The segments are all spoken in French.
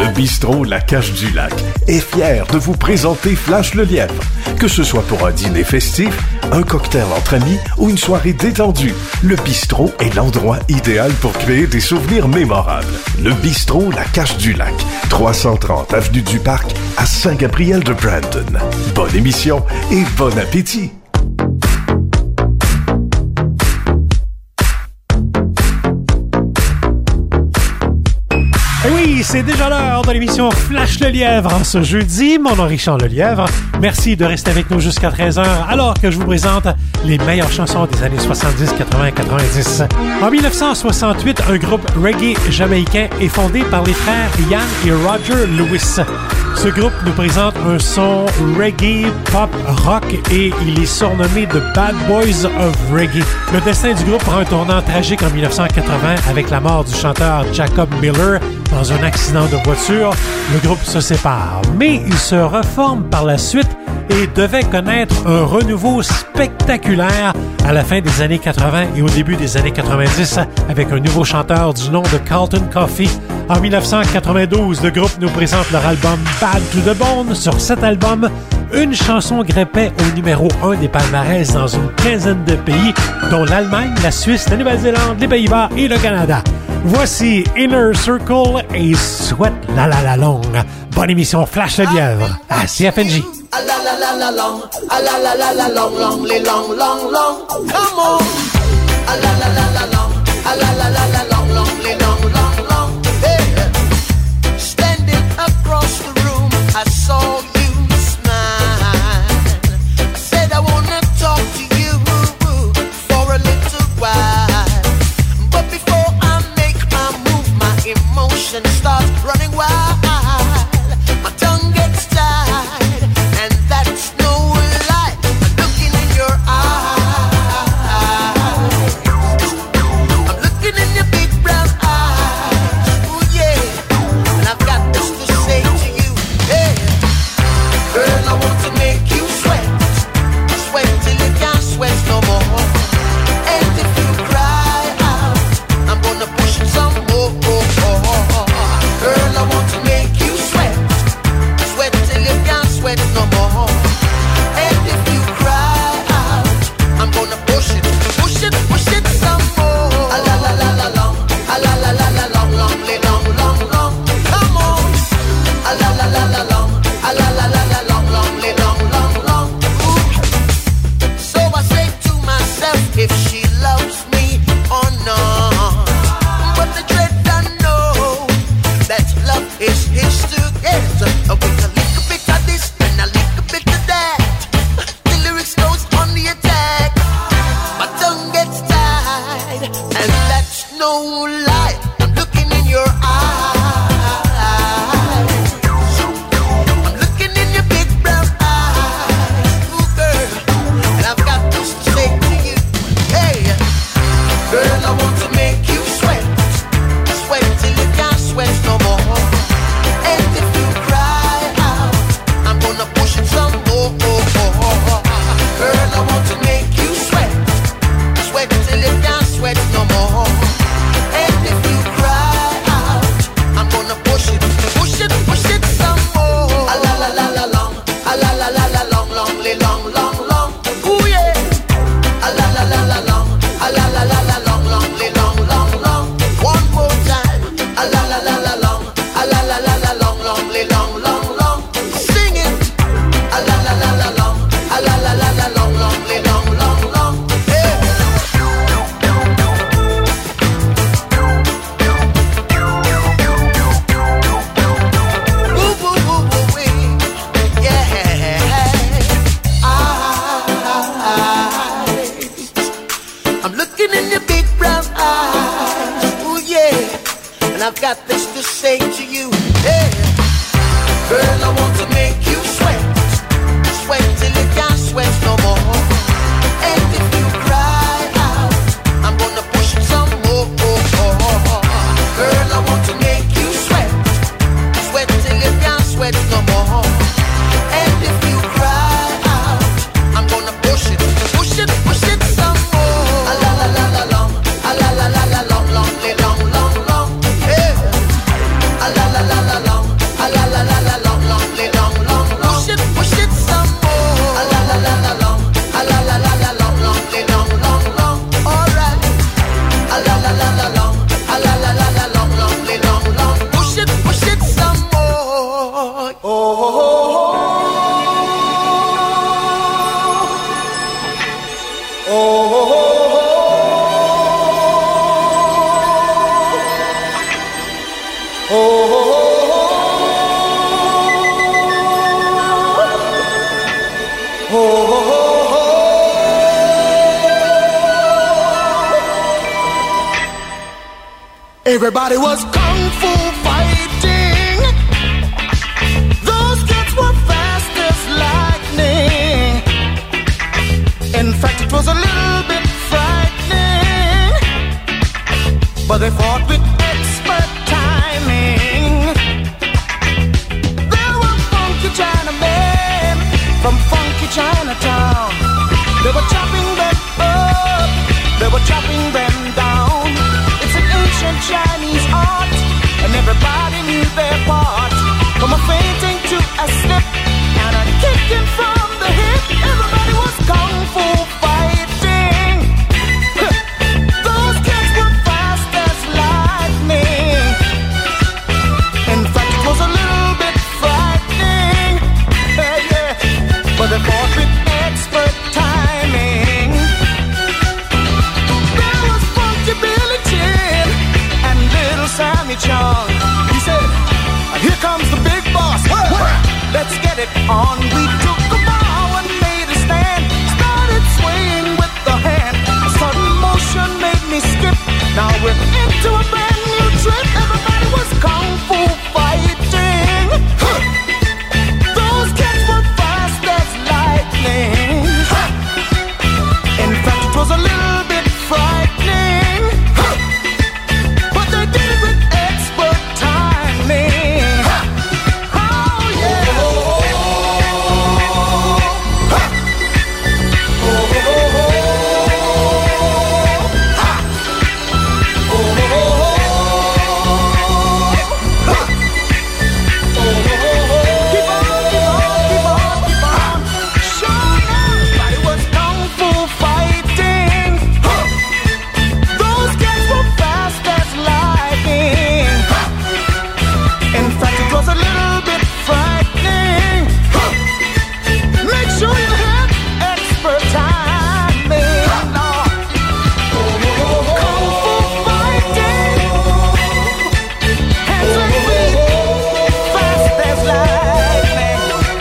Le bistrot La Cache du Lac est fier de vous présenter Flash le Lièvre. Que ce soit pour un dîner festif, un cocktail entre amis ou une soirée détendue, le bistrot est l'endroit idéal pour créer des souvenirs mémorables. Le bistrot La Cache du Lac, 330 avenue du Parc à Saint-Gabriel-de-Brandon. Bonne émission et bon appétit! Et oui, c'est déjà l'heure de l'émission Flash le Lièvre en ce jeudi. Mon nom est Richard Le Lièvre. Merci de rester avec nous jusqu'à 13h alors que je vous présente les meilleures chansons des années 70, 80 et 90. En 1968, un groupe reggae jamaïcain est fondé par les frères Ian et Roger Lewis. Ce groupe nous présente un son reggae, pop, rock et il est surnommé The Bad Boys of Reggae. Le destin du groupe prend un tournant tragique en 1980 avec la mort du chanteur Jacob Miller dans un accident de voiture. Le groupe se sépare, mais il se reforme par la suite et devait connaître un renouveau spectaculaire à la fin des années 80 et au début des années 90 avec un nouveau chanteur du nom de Carlton Coffey. En 1992, le groupe nous présente leur album Bad to the Bone. Sur cet album, une chanson grimpait au numéro 1 des palmarès dans une quinzaine de pays, dont l'Allemagne, la Suisse, la Nouvelle-Zélande, les Pays-Bas et le Canada. Voici Inner Circle et Sweat la la la long. Bonne émission Flash le Lièvre à CFNJ. A la la la la long, a la la la la long, long, les long, long, long. Come on. A la la la la long, a la la la la long, long, les long, long, long. Hey. Standing across the room, I saw you smile. I said I wanna talk to you for a little while. But before I make my move, my emotions start running wild. My tongue gets tied, and that's no lie. I'm looking in your eyes. I'm looking in your big brown eyes. Oh yeah, and I've got this to say to you. Hey, girl, I want to make you sweat, sweat till you can't sweat no more. And if you cry out, I'm gonna push it some more. Girl, I want to make you sweat, sweat till you can't sweat no more. And if you cry out, I'm gonna push it some more. A la la la la long, a la la la la long, long, long, long, long. Come on. A la la la la long, a la la la la long, long, long, long, long. Ooh. So I say to myself, if she loves me or not. But the dread I know that love is his to get. With a little bit of this and a little bit of that, the lyrics goes on the attack. My tongue gets tied, and that's no lie. I'm looking in your eyes. I'm looking in your big brown eyes. Ooh, girl, and I've got this to say to you. Hey, girl, I want to make you sweat, sweat till you can't sweat no more. And if you cry out, I'm gonna push it some more. Girl, I want to make you sweat, sweat till you can't sweat no more. And if you cry out, I'm gonna push it some more. A la la la la long, a la la la la long, long, long, long, long. Ooh yeah. A la la la la long, a la la la la long, long, long, long, long. One more time. A la la la la long, a la la la la long, long, long, long, long. Sing it. A la la la la long, a la la la la long, long, long, long, long. Yeah. Woo woo woo woo wee. Yeah. I'm looking in your big brown eyes. Ooh yeah. And I've got this to say to you. Yeah. Girl, I want to make you sweat, sweat till you can't sweat no more. And if you cry out, I'm gonna push it some more. Girl, I want to make you sweat, sweat till you can't sweat no more. And if you cry out, I'm gonna push it some more. A la la la la long, a la la la la long, long, long, long, long. Yeah. A la la la la long. Everybody was kung fu fighting. Those kids were fast as lightning. In fact, it was a little bit frightening, but they fought with expert timing. There were funky Chinamen from funky Chinatown. They were chopping them up, they were chopping them down. It's an ancient Chinese art, and everybody knew their part. From a fainting to a slip, and a kicking from the hip. Everybody was kung fu fighting. Those kids were fast as lightning. In fact, it was a little bit frightening. Yeah, but they fought with expert timing. There was Funky Billy Chin and Little Sammy Chung. He said, "Here comes the big boss. Let's get it on." We took a bow and made a stand. Started swaying with the hand. A sudden motion made me skip. Now we're into a brand new trip. Everybody was kung fu fighting. Those kids were fast as lightning. In fact, it was a little bit frightening, but they did it with expert timing. Oh yeah. Keep on. Sure, everybody was kung fu fighting. Those kids were fast as lightning. In fact, it was a little bit frightening. Make sure you have expert timing. Kung fu fighting. Hands and feet, fast as lightning.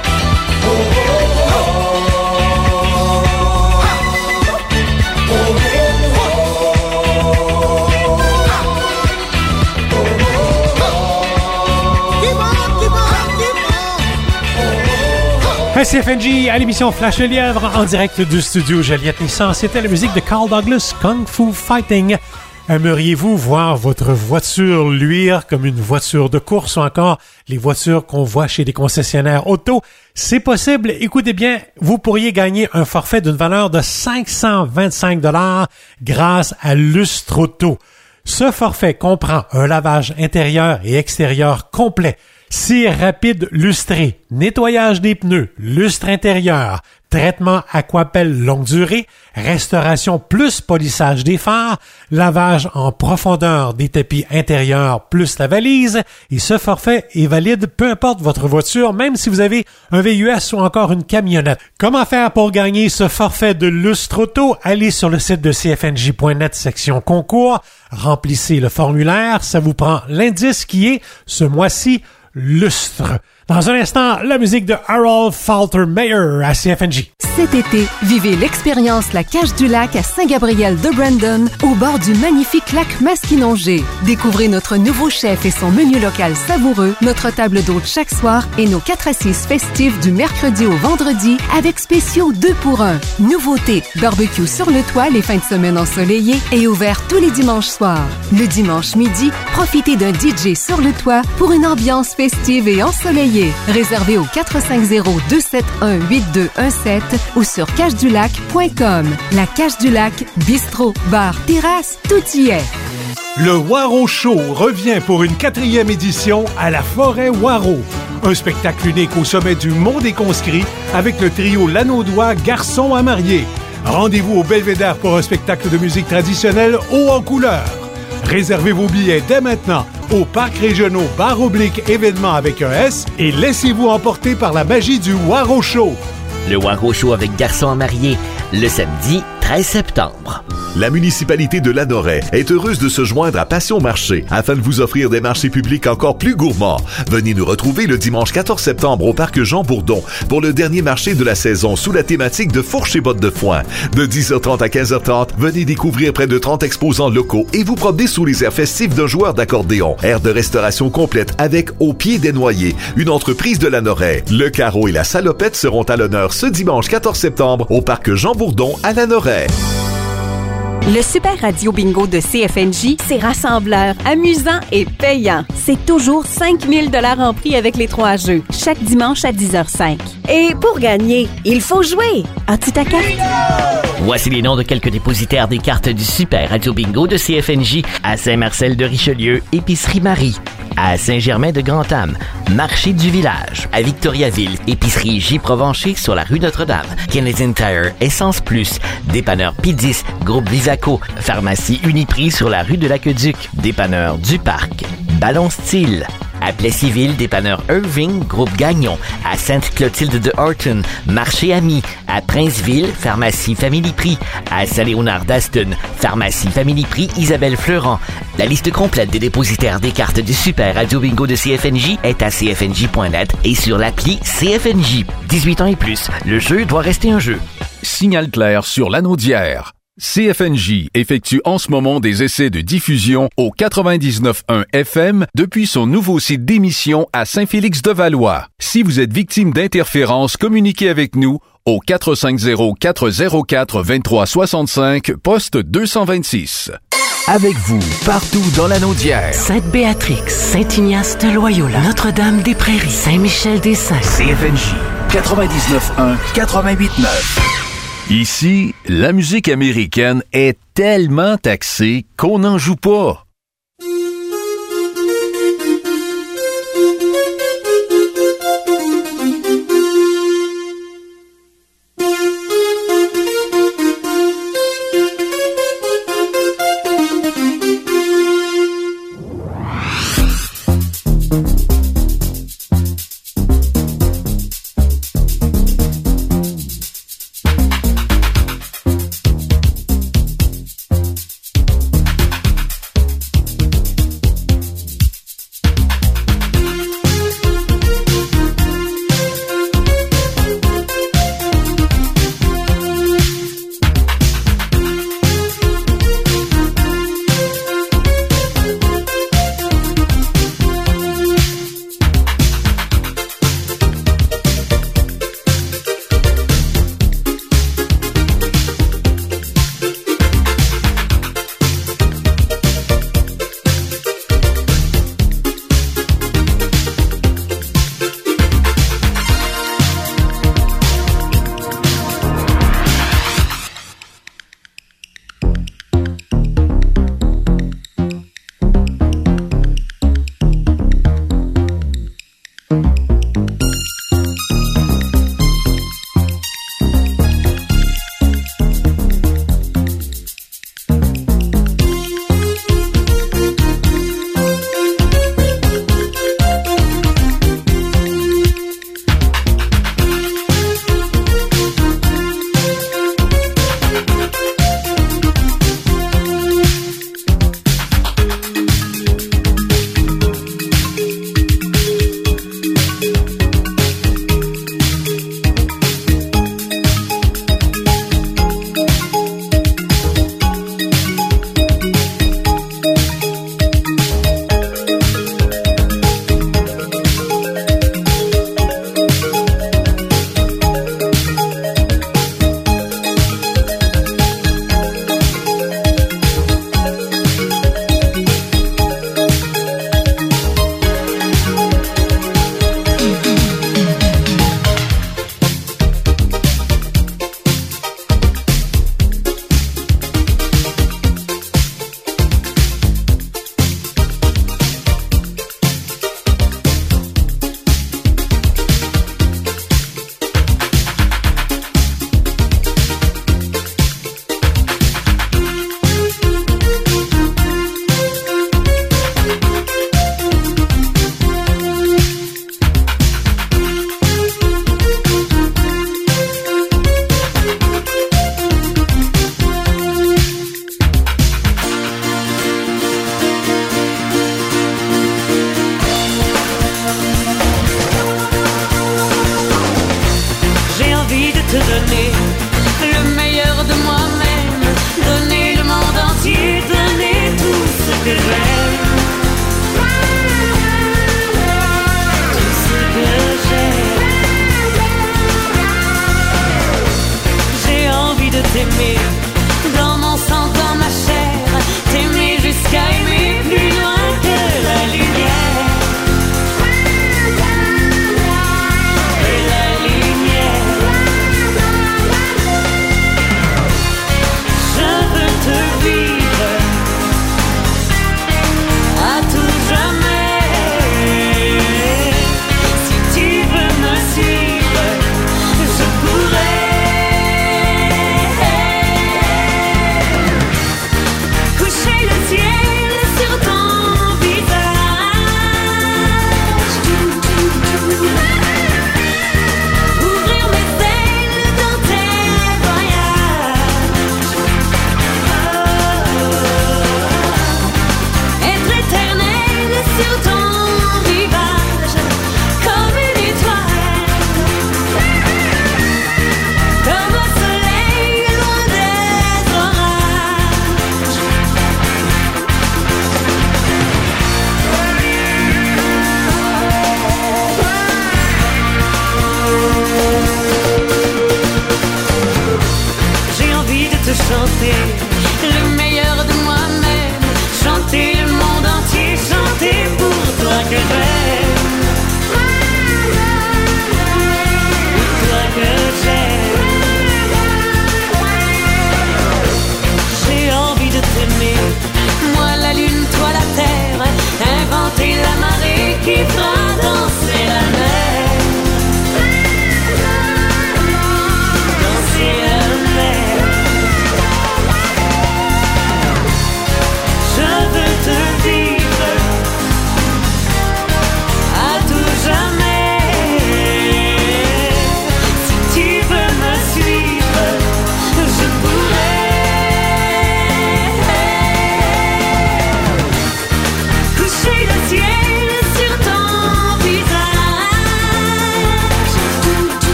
CFNJ à l'émission Flash le Lièvre en direct du studio Joliette Nissan. C'était la musique de Carl Douglas, Kung Fu Fighting. Aimeriez-vous voir votre voiture luire comme une voiture de course ou encore les voitures qu'on voit chez des concessionnaires auto? C'est possible. Écoutez bien, vous pourriez gagner un forfait d'une valeur de 525 $ grâce à Lustre Auto. Ce forfait comprend un lavage intérieur et extérieur complet, cire rapide lustrée, nettoyage des pneus, lustre intérieur, traitement Aquapel longue durée, restauration plus polissage des phares, lavage en profondeur des tapis intérieurs plus la valise, et ce forfait est valide peu importe votre voiture, même si vous avez un VUS ou encore une camionnette. Comment faire pour gagner ce forfait de Lustre Auto? Allez sur le site de cfnj.net, section concours, remplissez le formulaire, ça vous prend l'indice qui est, ce mois-ci, Lustre. Dans un instant, la musique de Harold Faltermeyer à CFNJ. Cet été, vivez l'expérience La Cage du Lac à Saint-Gabriel-de-Brandon, au bord du magnifique lac Masquinongé. Découvrez notre nouveau chef et son menu local savoureux, notre table d'hôte chaque soir et nos 4 assises festives du mercredi au vendredi avec spéciaux 2 pour 1. Nouveauté, barbecue sur le toit les fins de semaine ensoleillées et ouvert tous les dimanches soirs. Le dimanche midi, profitez d'un DJ sur le toit pour une ambiance festive et ensoleillée. Réservé au 450-271-8217 ou sur cajedulac.com. La Cage du Lac, bistrot, bar, terrasse, tout y est. Le Waro Show revient pour une 4e édition à la Forêt Waro. Un spectacle unique au sommet du Mont des Conscrits avec le trio Lanaudois Garçons à marier. Rendez-vous au Belvédère pour un spectacle de musique traditionnelle haut en couleur. Réservez vos billets dès maintenant au Parc régionaux / événements avec un S et laissez-vous emporter par la magie du Waro Show. Le Waro Show avec Garçons à marier, le samedi 13 septembre. La municipalité de Lanoraie est heureuse de se joindre à Passion Marché afin de vous offrir des marchés publics encore plus gourmands. Venez nous retrouver le dimanche 14 septembre au parc Jean Bourdon pour le dernier marché de la saison sous la thématique de fourches et bottes de foin. De 10h30 à 15h30, venez découvrir près de 30 exposants locaux et vous promener sous les airs festifs d'un joueur d'accordéon. Aire de restauration complète avec Au Pied des Noyers, une entreprise de Lanoraie. Le Carreau et la Salopette seront à l'honneur ce dimanche 14 septembre au parc Jean Bourdon à Lanoraie. Le Super Radio Bingo de CFNJ, c'est rassembleur, amusant et payant. C'est toujours 5 000 $ en prix avec les 3 jeux, chaque dimanche à 10h05. Et pour gagner, il faut jouer. As-tu ta carte? Voici les noms de quelques dépositaires des cartes du Super Radio Bingo de CFNJ à Saint-Marcel-de-Richelieu, Épicerie Marie. À Saint-Germain-de-Grand-Am, Marché du Village. À Victoriaville, Épicerie J. Provencher sur la rue Notre-Dame. Canadian Tire, Essence Plus. Dépanneur P10, Groupe Visaco. Pharmacie Uniprix sur la rue de l'Aqueduc. Dépanneur du Parc. Ballon Style. À Plessisville, dépanneur Irving, Groupe Gagnon. À Sainte-Clotilde de Horton, Marché Ami. À Princeville, Pharmacie Family Prix. À Saint-Léonard d'Aston, Pharmacie Family Prix Isabelle Fleurant. La liste complète des dépositaires des cartes du Super Radio Bingo de CFNJ est à cfnj.net et sur l'appli CFNJ. 18 ans et plus, le jeu doit rester un jeu. Signal clair sur l'anneau d'hier. CFNJ effectue en ce moment des essais de diffusion au 99.1 FM depuis son nouveau site d'émission à Saint-Félix-de-Valois. Si vous êtes victime d'interférences, communiquez avec nous au 450-404-2365, poste 226. Avec vous, partout dans l'anneau d'hier. Sainte-Béatrix, Saint-Ignace de Loyola, Notre-Dame-des-Prairies, Saint-Michel-des-Saints. CFNJ 99.1, 88.9. Ici, la musique américaine est tellement taxée qu'on n'en joue pas.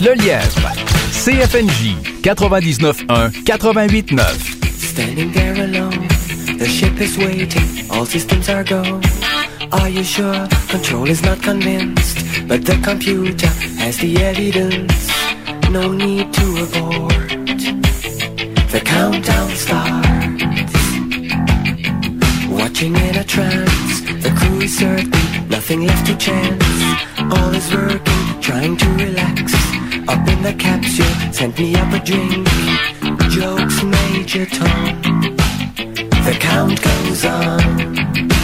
Le Lièvre. CFNJ 99.1 88.9. Standing there alone, the ship is waiting, all systems are go. Are you sure? Control is not convinced, but the computer has the evidence. No need to abort. The countdown starts. Watching in a trance, the crew is certain, nothing left to chance. All is working, trying to relax. Up in the capsule, sent me up a drink. Jokes, Major Tom. The count goes on.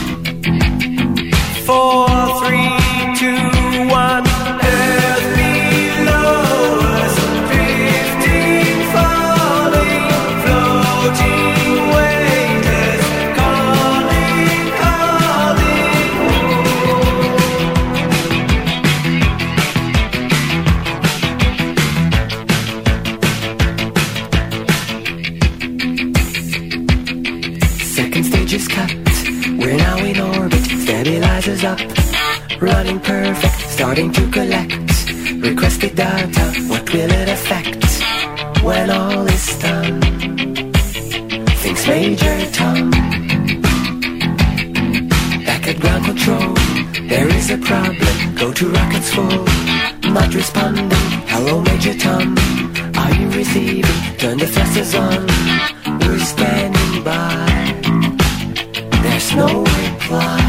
4, 3, 2, 1. Earth below us, drifting, falling, floating, weightless, calling, calling. Second stage is cut. We're now in orbit. Stabilizers up, running perfect, starting to collect requested data. What will it affect when all is done? Thinks Major Tom. Back at ground control, there is a problem. Go to rockets full, not responding. Hello, Major Tom, are you receiving? Turn the thrusters on. We're standing by. There's no reply.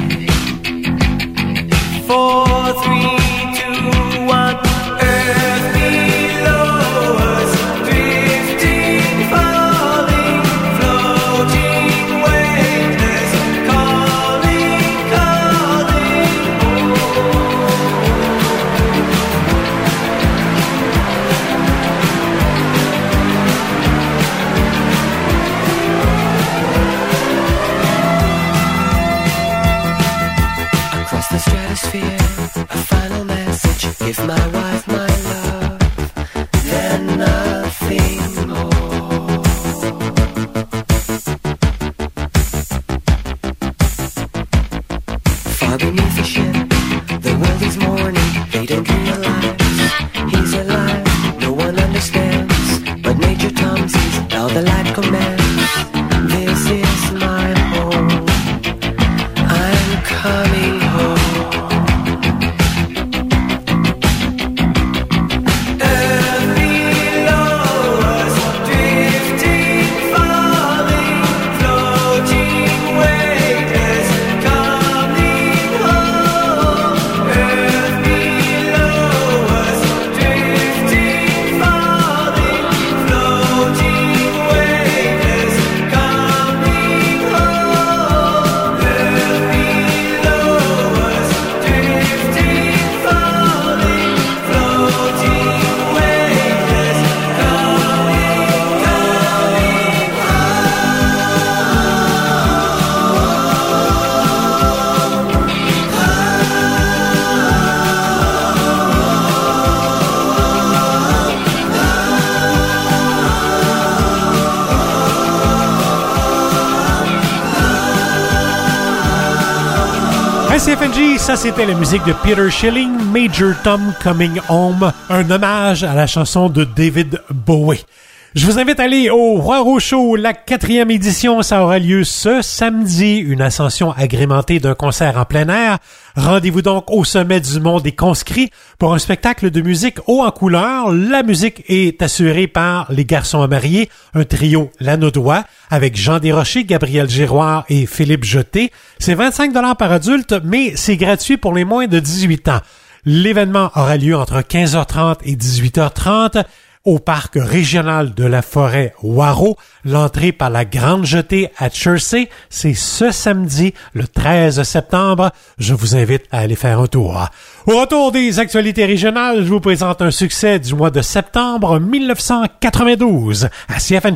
4, 3, 2, 1. Earth below us, drifting, falling, floating, weightless, calling, calling. Across the stratosphere, a final message. Give my wife my love, then nothing more. Far beneath the ship, the world is mourning. They don't realize he's alive. No one understands, but Major Tom sees how the light commands. This is my home. I'm coming home. CFNJ, ça c'était la musique de Peter Schilling, Major Tom Coming Home, un hommage à la chanson de David Bowie. Je vous invite à aller au Roi Rochaud, la 4e édition. Ça aura lieu ce samedi, une ascension agrémentée d'un concert en plein air. Rendez-vous donc au sommet du Mont des Conscrits pour un spectacle de musique haut en couleur. La musique est assurée par les Garçons à marier, un trio lanaudois avec Jean Desrochers, Gabriel Giroir et Philippe Jeté. C'est 25$ par adulte, mais c'est gratuit pour les moins de 18 ans. L'événement aura lieu entre 15h30 et 18h30. Au parc régional de la forêt Waro. L'entrée par la Grande Jetée à Chersey, c'est ce samedi, le 13 septembre. Je vous invite à aller faire un tour. Au retour des actualités régionales, je vous présente un succès du mois de septembre 1992 à CFNJ.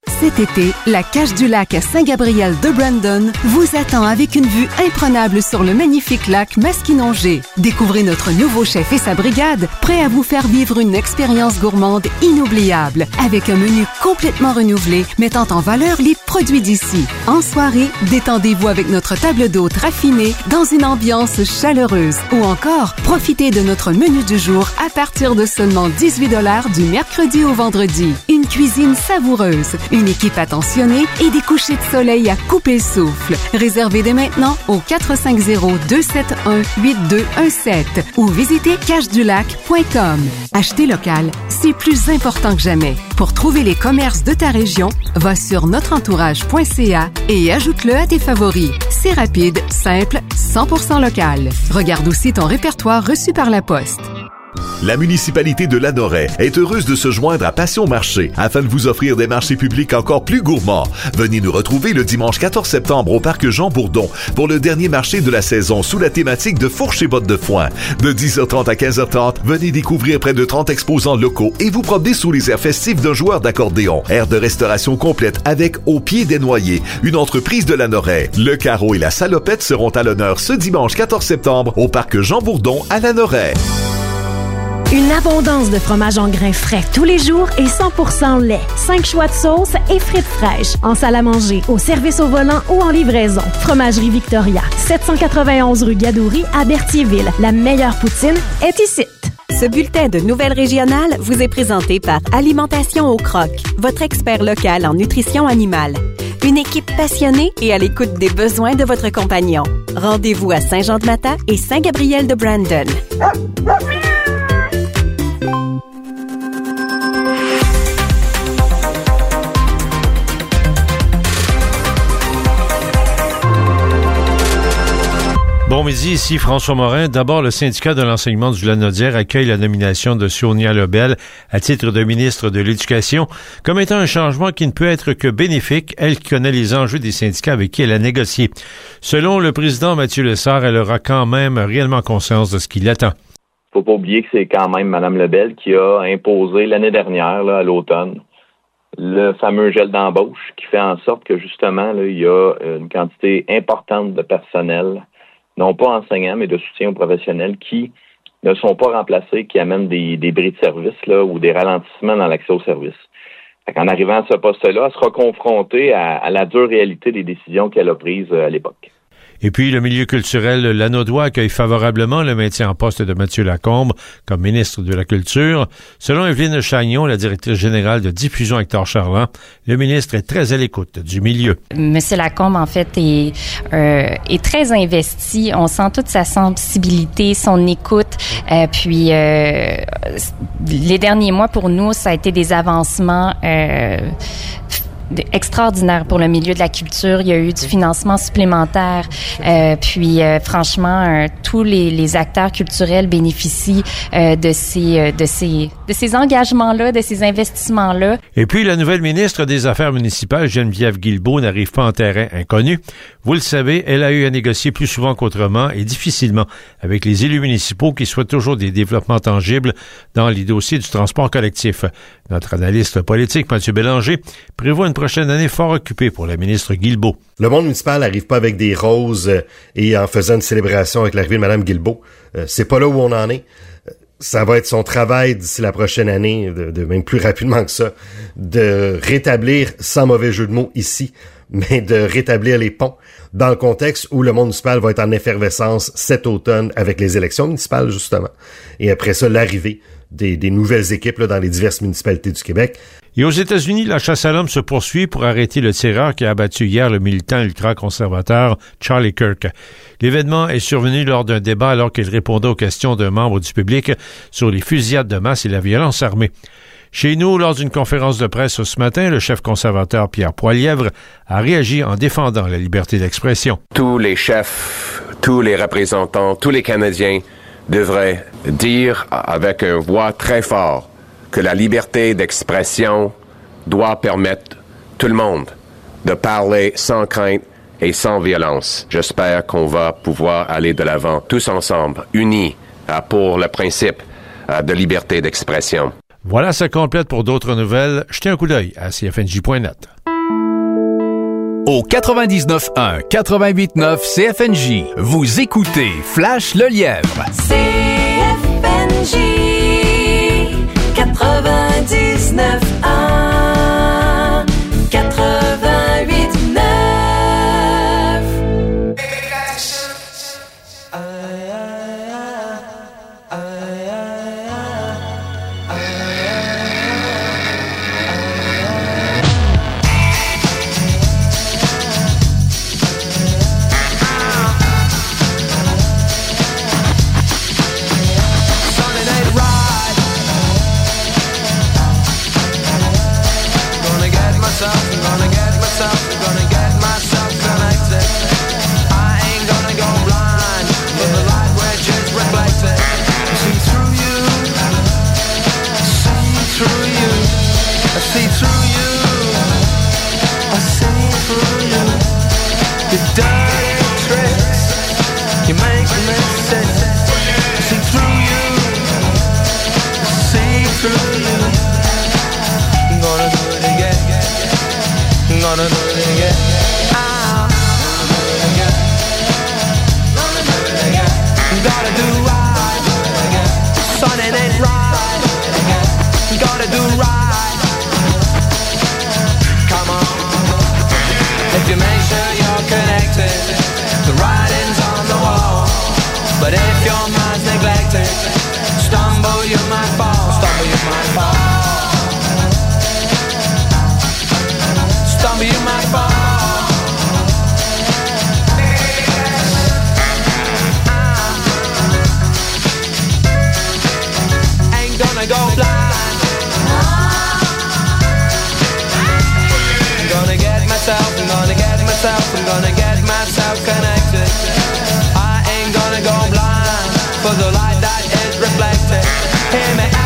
Cet été, la Cache du Lac à Saint-Gabriel de Brandon vous attend avec une vue imprenable sur le magnifique lac Masquinongé. Découvrez notre nouveau chef et sa brigade, prêts à vous faire vivre une expérience gourmande inoubliable, avec un menu complètement renouvelé, mettant en valeur les produits d'ici. En soirée, détendez-vous avec notre table d'hôte raffinée dans une ambiance chaleureuse. Ou encore, profitez de notre menu du jour à partir de seulement 18 $ du mercredi au vendredi. Une cuisine savoureuse, une équipe attentionnée et des couchers de soleil à couper le souffle. Réservez dès maintenant au 450-271-8217 ou visitez cachedulac.com. Acheter local, c'est plus important que jamais. Pour trouver les commerces de ta région, va sur notreentourage.ca et ajoute-le à tes favoris. C'est rapide, simple, 100% local. Regarde aussi ton répertoire reçu par la poste. La municipalité de Lanoraie est heureuse de se joindre à Passion Marché afin de vous offrir des marchés publics encore plus gourmands. Venez nous retrouver le dimanche 14 septembre au parc Jean Bourdon pour le dernier marché de la saison sous la thématique de fourches et bottes de foin. De 10h30 à 15h30, venez découvrir près de 30 exposants locaux et vous promener sous les airs festifs d'un joueur d'accordéon. Aire de restauration complète avec Au Pied des Noyers, une entreprise de Lanoraie. Le Carreau et la Salopette seront à l'honneur ce dimanche 14 septembre au parc Jean Bourdon à Lanoraie. Une abondance de fromage en grains frais tous les jours et 100% lait. 5 choix de sauces et frites fraîches. En salle à manger, au service au volant ou en livraison. Fromagerie Victoria, 791 rue Gadouri à Berthierville. La meilleure poutine est ici. Ce bulletin de nouvelles régionales vous est présenté par Alimentation au Croc, votre expert local en nutrition animale. Une équipe passionnée et à l'écoute des besoins de votre compagnon. Rendez-vous à Saint-Jean-de-Mata et Saint-Gabriel de Brandon. Bon midi, ici François Morin. D'abord, le syndicat de l'enseignement du Lanaudière accueille la nomination de Sonia Lebel à titre de ministre de l'Éducation comme étant un changement qui ne peut être que bénéfique, elle qui connaît les enjeux des syndicats avec qui elle a négocié. Selon le président Mathieu Lessard, elle aura quand même réellement conscience de ce qui l'attend. Faut pas oublier que c'est quand même Mme Lebel qui a imposé l'année dernière, là, à l'automne, le fameux gel d'embauche qui fait en sorte que justement, là, il y a une quantité importante de personnel, non pas enseignants, mais de soutien aux professionnels qui ne sont pas remplacés, qui amènent des bris de service là, ou des ralentissements dans l'accès aux services. En arrivant à ce poste-là, elle sera confrontée à la dure réalité des décisions qu'elle a prises à l'époque. Et puis, le milieu culturel lanaudois accueille favorablement le maintien en poste de Mathieu Lacombe comme ministre de la Culture. Selon Evelyne Chagnon, la directrice générale de Diffusion Hector Charland, le ministre est très à l'écoute du milieu. Monsieur Lacombe, en fait, est très investi. On sent toute sa sensibilité, son écoute. Puis, les derniers mois, pour nous, ça a été des avancements extraordinaire pour le milieu de la culture. Il y a eu du financement supplémentaire. Puis, franchement, tous les acteurs culturels bénéficient de ces engagements-là, de ces investissements-là. Et puis, la nouvelle ministre des Affaires municipales, Geneviève Guilbeault, n'arrive pas en terrain inconnu. Vous le savez, elle a eu à négocier plus souvent qu'autrement et difficilement avec les élus municipaux qui souhaitent toujours des développements tangibles dans les dossiers du transport collectif. Notre analyste politique, Mathieu Bélanger, prévoit une prochaine année fort occupée pour la ministre Guilbeault. Le monde municipal n'arrive pas avec des roses et en faisant une célébration avec l'arrivée de Mme Guilbeault. C'est pas là où on en est. Ça va être son travail d'ici la prochaine année, de même plus rapidement que ça, de rétablir, sans mauvais jeu de mots ici, mais de rétablir les ponts dans le contexte où le monde municipal va être en effervescence cet automne avec les élections municipales, justement. Et après ça, l'arrivée des nouvelles équipes là, dans les diverses municipalités du Québec. Et aux États-Unis, la chasse à l'homme se poursuit pour arrêter le tireur qui a abattu hier le militant ultra-conservateur Charlie Kirk. L'événement est survenu lors d'un débat alors qu'il répondait aux questions d'un membre du public sur les fusillades de masse et la violence armée. Chez nous, lors d'une conférence de presse ce matin, le chef conservateur Pierre Poilievre a réagi en défendant la liberté d'expression. Tous les chefs, tous les représentants, tous les Canadiens devraient dire avec une voix très forte que la liberté d'expression doit permettre tout le monde de parler sans crainte et sans violence. J'espère qu'on va pouvoir aller de l'avant tous ensemble, unis pour le principe de liberté d'expression. Voilà, ça complète pour d'autres nouvelles. Jetez un coup d'œil à cfnj.net. Au 99.1, 88.9 CFNJ, vous écoutez Flash le Lièvre. CFNJ 99.1 88.9. Gonna do it again. Gotta do right. Son, it ain't right. Gotta do right. Come on. If you make sure you're connected, the writing's on the wall. But if your mind's neglected, stumble you might fall. Stumble you might fall. Stumble you might fall. Ain't gonna go blind. I'm gonna get myself, I'm gonna get myself, I'm gonna get myself connected. I ain't gonna go blind for the light that is reflected. Hear me out.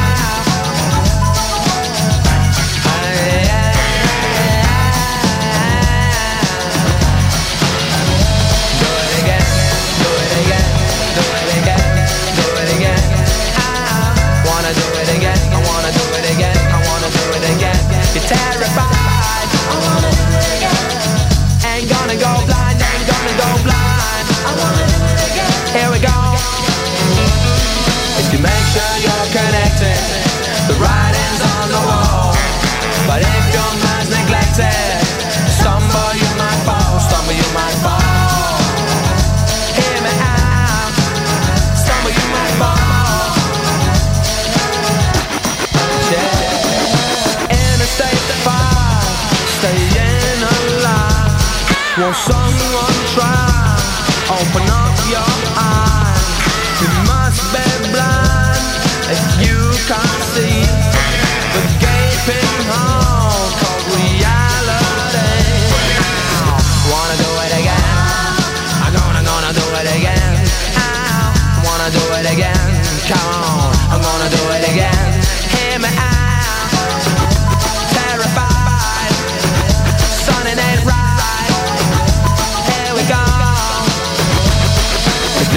Terrified. I wanna do it again. Ain't gonna go blind, ain't gonna go blind. I wanna do it again. Here we go. If you make sure you're connected, the writing's on the wall. But if your mind's neglected, stumble you might fall, stumble you might fall. Hear me out. Stumble you might fall. Staying alive. Won't someone try? Open up your eyes. You must be blind if you can't see the gaping hole called reality. Wanna do it again? I'm gonna do it again. I wanna do it again. Come on, I'm gonna do it again. Hear me out. It ain't right. Here we go. If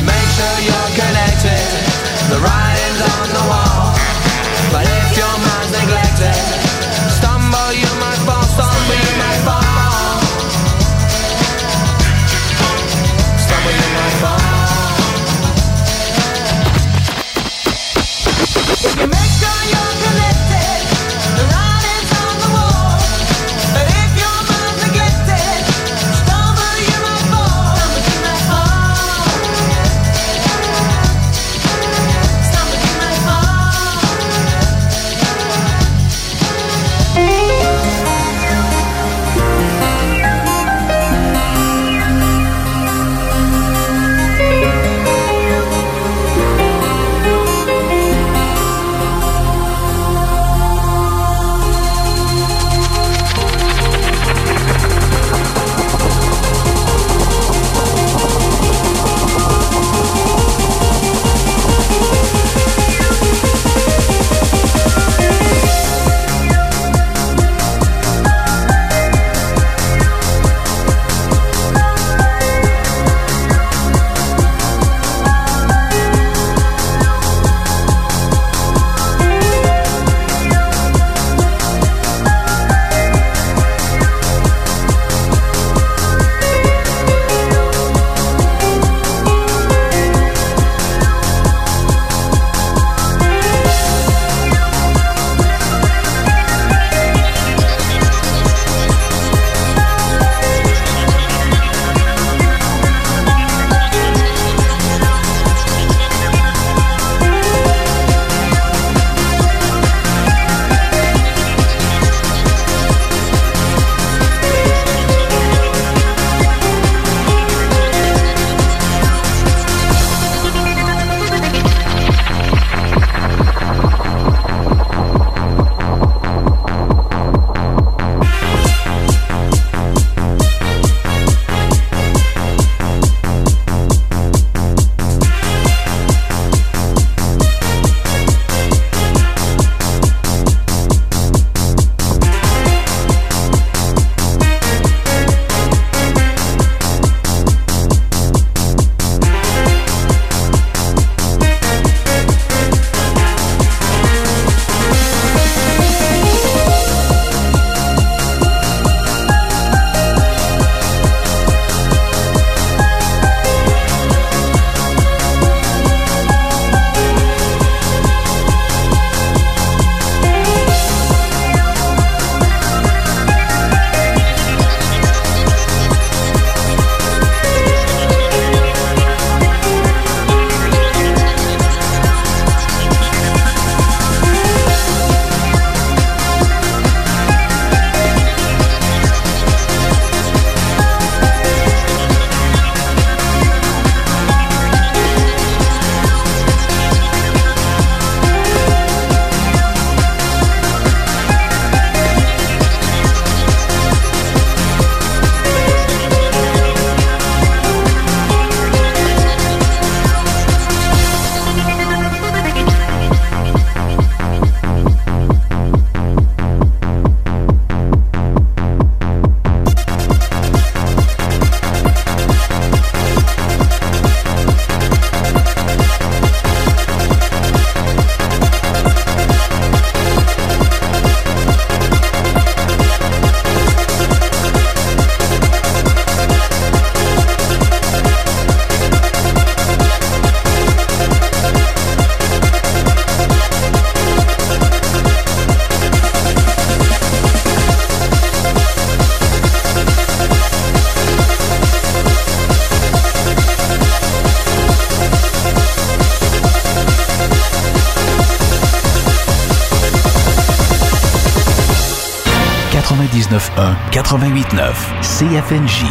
99.1, 88.9, CFNJ.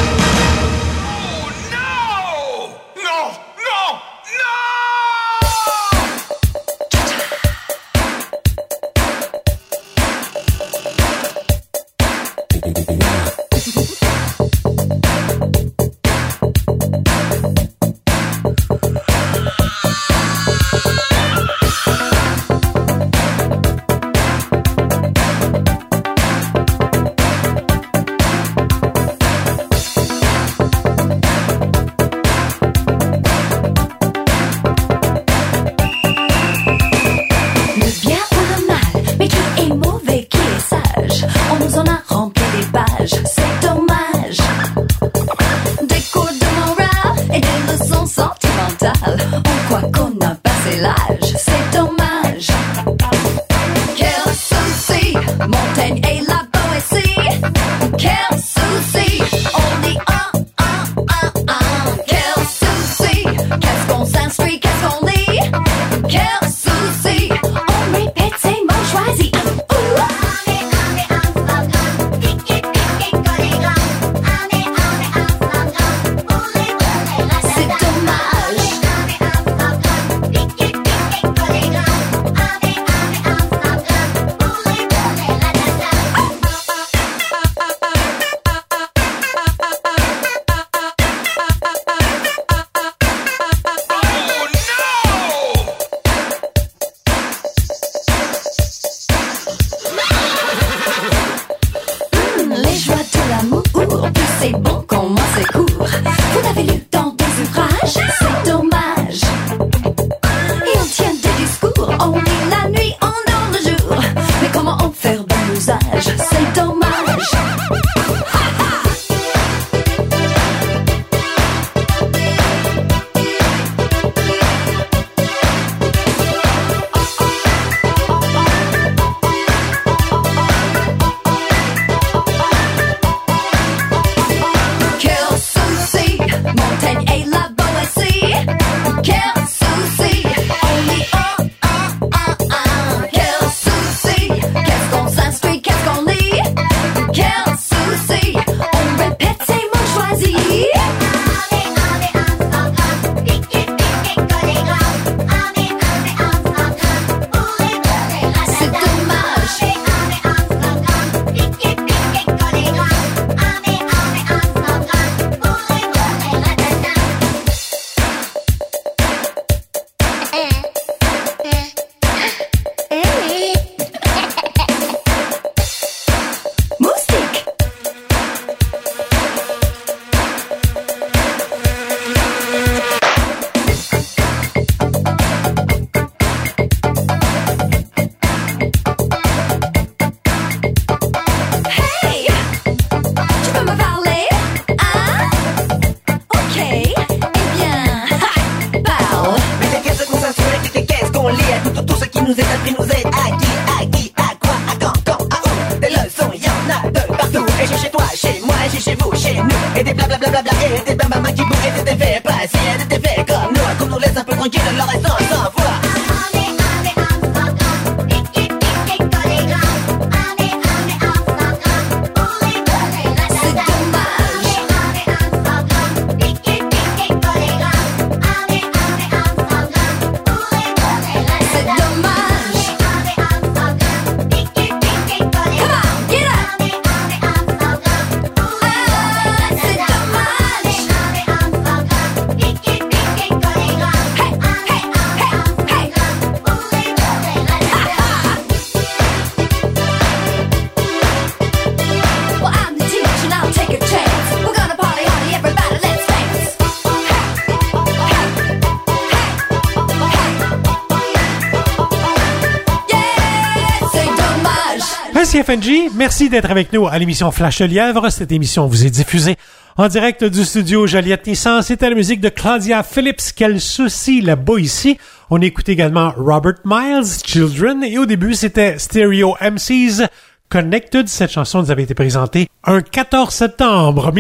CFNJ, merci d'être avec nous à l'émission Flash le Lièvre. Cette émission vous est diffusée en direct du studio Joliette-Nissan. C'était la musique de Claudia Phillips. Quel souci là-bas ici. On écoute également Robert Miles, Children. Et au début, c'était Stereo MCs, Connected. Cette chanson nous avait été présentée un 14 septembre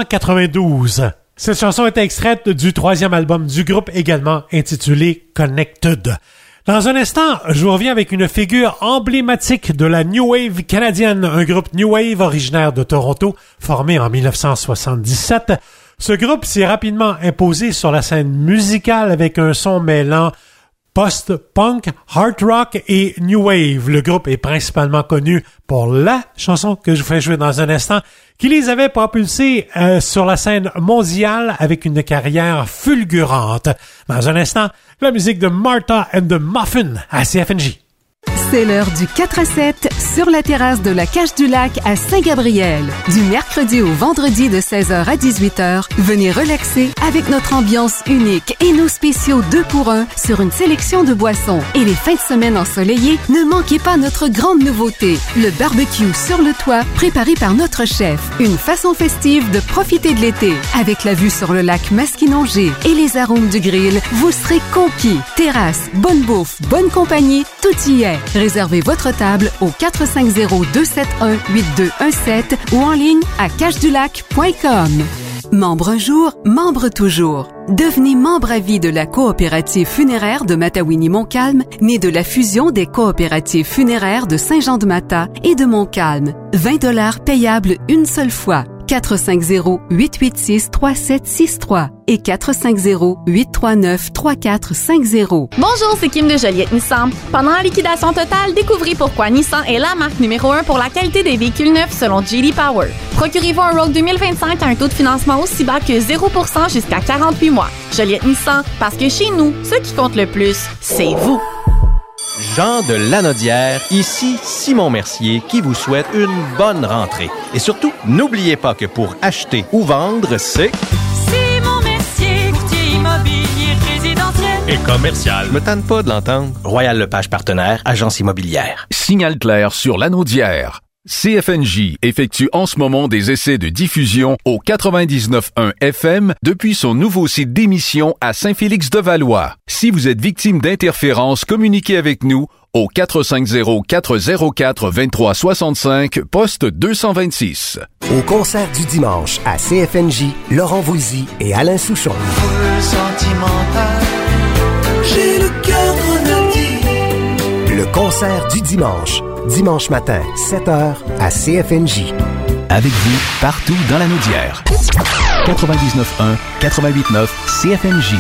1992. Cette chanson était extraite du troisième album du groupe, également intitulé Connected. Dans un instant, je vous reviens avec une figure emblématique de la New Wave canadienne, un groupe New Wave originaire de Toronto, formé en 1977. Ce groupe s'est rapidement imposé sur la scène musicale avec un son mêlant post-punk, hard rock et new wave. Le groupe est principalement connu pour la chanson que je vous fais jouer dans un instant, qui les avait propulsés sur la scène mondiale avec une carrière fulgurante. Dans un instant, la musique de Martha and the Muffin à CFNJ. C'est l'heure du 4 à 7 sur la terrasse de la Cache du Lac à Saint-Gabriel. Du mercredi au vendredi de 16h à 18h, venez relaxer avec notre ambiance unique et nos spéciaux 2 pour 1 sur une sélection de boissons. Et les fins de semaine ensoleillées, ne manquez pas notre grande nouveauté, le barbecue sur le toit préparé par notre chef. Une façon festive de profiter de l'été. Avec la vue sur le lac Masquinongé et les arômes du grill, vous serez conquis. Terrasse, bonne bouffe, bonne compagnie, tout y est. Réservez votre table au 450-271-8217 ou en ligne à cachedulac.com. Membre un jour, membre toujours. Devenez membre à vie de la coopérative funéraire de Matawini-Montcalm, née de la fusion des coopératives funéraires de Saint-Jean-de-Mata et de Montcalm. 20 $ payables une seule fois. 450-886-3763 et 450-839-3450. Bonjour, c'est Kim de Joliette Nissan. Pendant la liquidation totale, découvrez pourquoi Nissan est la marque numéro 1 pour la qualité des véhicules neufs selon J.D. Power. Procurez-vous un Rogue 2025 à un taux de financement aussi bas que 0% jusqu'à 48 mois. Joliette Nissan, parce que chez nous, ce qui compte le plus, c'est vous. Jean de Lanaudière, ici Simon Mercier qui vous souhaite une bonne rentrée. Et surtout, n'oubliez pas que pour acheter ou vendre, c'est... Simon Mercier, courtier immobilier résidentiel et commercial. Je me tente pas de l'entendre. Royal Lepage Partenaire, agence immobilière. Signal clair sur Lanaudière. CFNJ effectue en ce moment des essais de diffusion au 99.1 FM depuis son nouveau site d'émission à Saint-Félix-de-Valois. Si vous êtes victime d'interférences, communiquez avec nous au 450-404-2365, poste 226. Au concert du dimanche à CFNJ, Laurent Voulzy et Alain Souchon. Full sentimental, j'ai le cœur grenadier. Le concert du dimanche matin, 7h à CFNJ. Avec vous, partout dans la Naudière. 99.1, 88.9, CFNJ.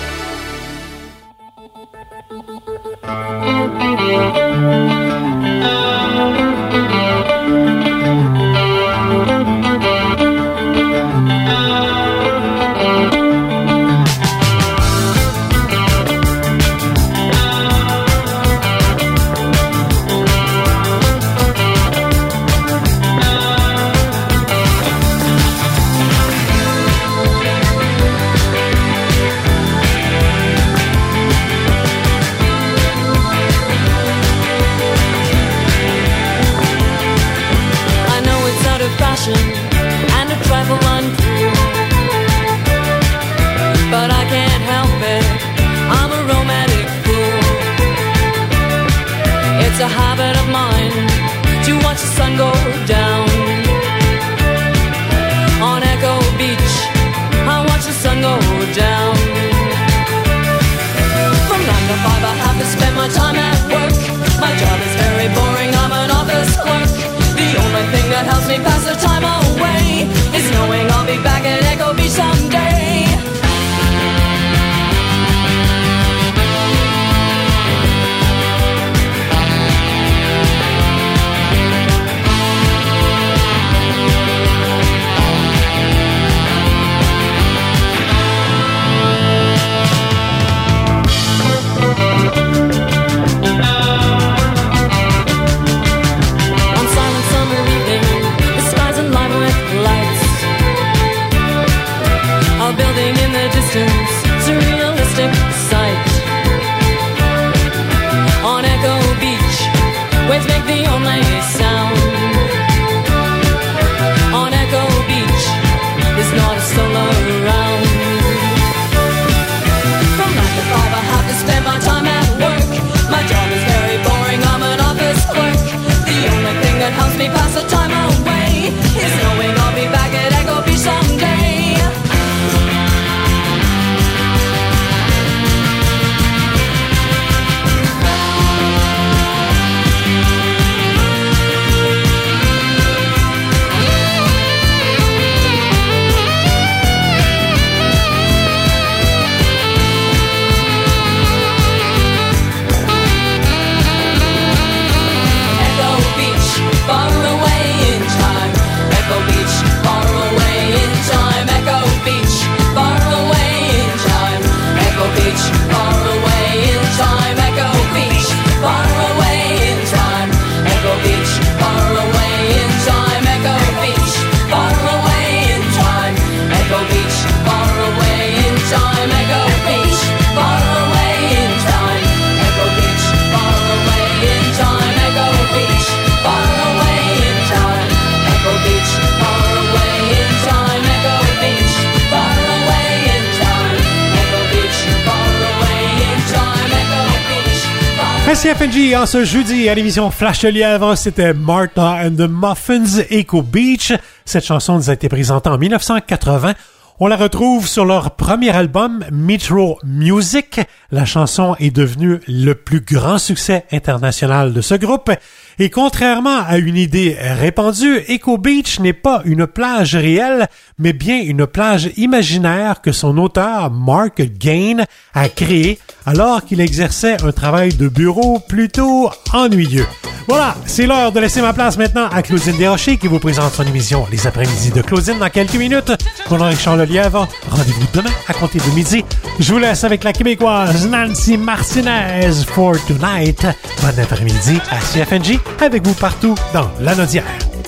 and a trifle uncool, but I can't help it, I'm a romantic fool. It's a habit of mine to watch the sun go down. On Echo Beach, I watch the sun go down. From 9 to 5 I have to spend my time at work. My job is very boring, I'm an office clerk. The only thing that helps me pass the time away is knowing I'll be back at Echo Beach someday. À CFNJ, en ce jeudi, à l'émission Flash le Lièvre, c'était Martha and the Muffins, Echo Beach. Cette chanson nous a été présentée en 1980. On la retrouve sur leur premier album, Metro Music. La chanson est devenue le plus grand succès international de ce groupe. Et contrairement à une idée répandue, Echo Beach n'est pas une plage réelle, mais bien une plage imaginaire que son auteur, Mark Gain, a créée alors qu'il exerçait un travail de bureau plutôt ennuyeux. Voilà, c'est l'heure de laisser ma place maintenant à Claudine Desrochers qui vous présente son émission Les après-midi de Claudine dans quelques minutes. Mon nom est Richard Lelièvre. Rendez-vous demain à compter de midi. Je vous laisse avec la Québécoise Nancy Martinez for Tonight. Bon après-midi à CFNJ avec vous partout dans Lanaudière.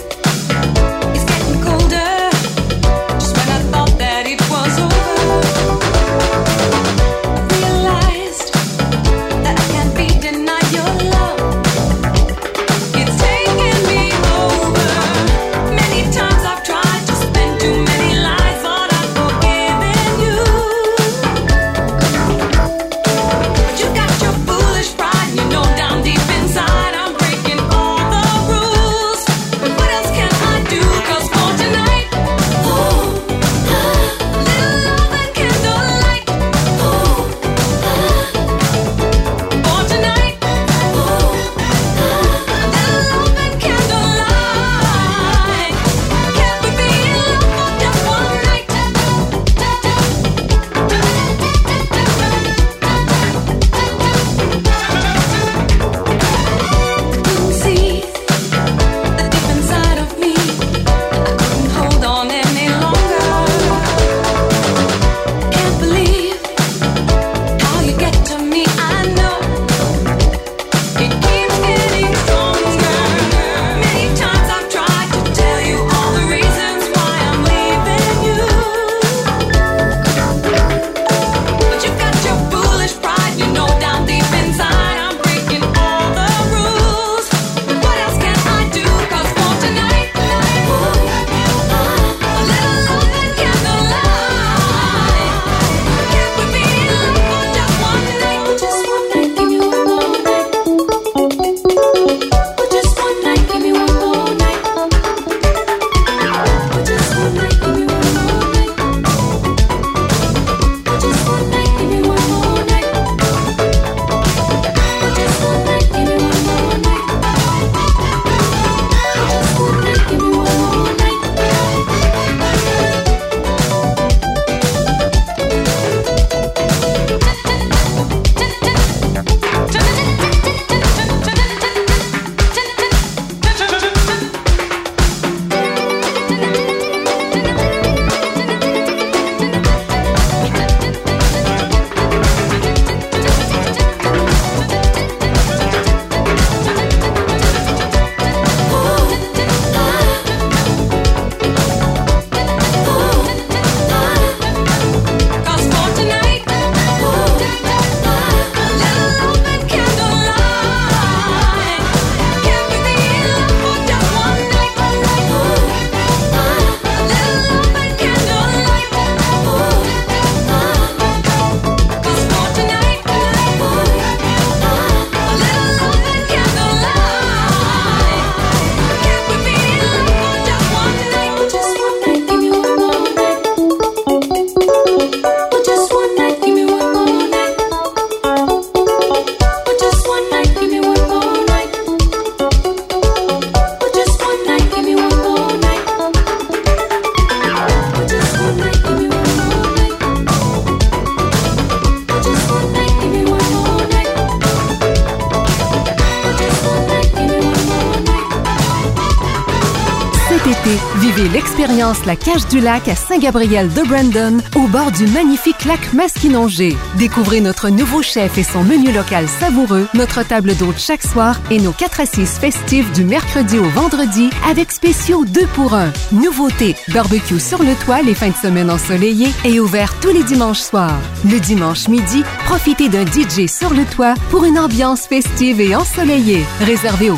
Vivez l'expérience La Cage du Lac à Saint-Gabriel-de-Brandon, au bord du magnifique lac Masquinongé. Découvrez notre nouveau chef et son menu local savoureux, notre table d'hôte chaque soir et nos 4 assises festives du mercredi au vendredi avec spéciaux 2 pour 1. Nouveauté, barbecue sur le toit les fins de semaine ensoleillées et ouvert tous les dimanches soirs. Le dimanche midi, profitez d'un DJ sur le toit pour une ambiance festive et ensoleillée. Réservé au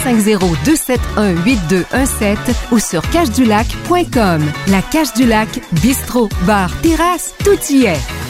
450-271-8217 ou sur cajedulac.com. La Cage du Lac, bistrot, bar, terrasse, tout y est.